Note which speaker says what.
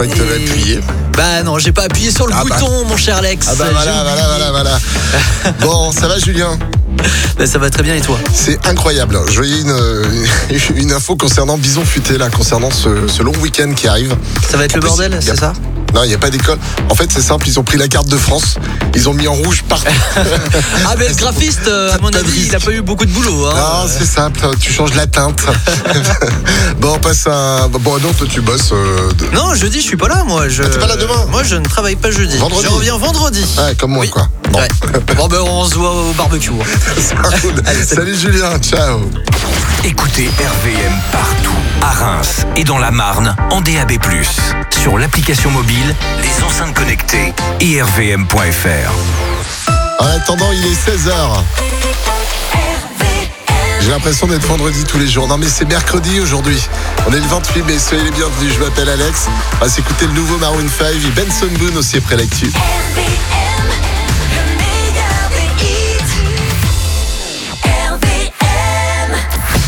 Speaker 1: croyais que tu avais appuyé.
Speaker 2: Bah non, j'ai pas appuyé sur le bouton, mon cher Alex.
Speaker 1: Ah bah voilà. Bon, ça va Julien?
Speaker 2: Bah, ça va très bien et toi?
Speaker 1: C'est incroyable. Je voyais une info concernant Bison Futé, là, concernant ce long week-end qui arrive.
Speaker 2: Ça va être le bordel, c'est ça?
Speaker 1: Non, il n'y a pas d'école. En fait, c'est simple, ils ont pris la carte de France, ils ont mis en rouge partout.
Speaker 2: Ah, mais le graphiste, à mon avis, il a pas eu beaucoup de boulot. Hein.
Speaker 1: Non, c'est simple, tu changes la teinte. Bon, on passe à. Bon, non, toi, tu bosses.
Speaker 2: Non, jeudi, je suis pas là, moi.
Speaker 1: T'es pas là demain?
Speaker 2: Moi, je ne travaille pas jeudi.
Speaker 1: Vendredi.
Speaker 2: Je reviens vendredi.
Speaker 1: Ouais, comme moi, quoi. Bon.
Speaker 2: Ouais. Bon, ben, on se voit au barbecue.
Speaker 1: Ça roule.
Speaker 2: Allez,
Speaker 1: salut Julien, ciao.
Speaker 3: Écoutez RVM partout, à Reims et dans la Marne, en DAB+, sur l'application mobile, les enceintes connectées et rvm.fr.
Speaker 1: En attendant, il est 16h. J'ai l'impression d'être vendredi tous les jours. Non mais c'est mercredi aujourd'hui. On est le 28 mai, soyez les bienvenus. Je m'appelle Alex. On va s'écouter le nouveau Maroon 5 et Benson Boone aussi après l'actu.
Speaker 4: RVM.